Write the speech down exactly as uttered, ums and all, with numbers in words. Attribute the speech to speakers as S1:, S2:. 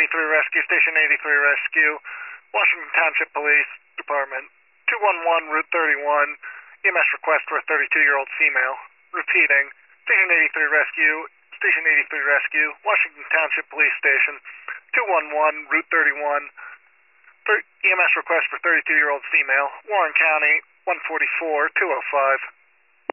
S1: eighty-three Rescue, Station eighty-three Rescue, Washington Township Police Department, two one one Route thirty-one, E M S request for a thirty-two-year-old female. Repeating, Station eighty-three Rescue, Station eighty-three Rescue, Washington Township Police Station, two one one Route thirty-one, E M S request for thirty-two-year-old female, Warren County, one forty-four two oh five.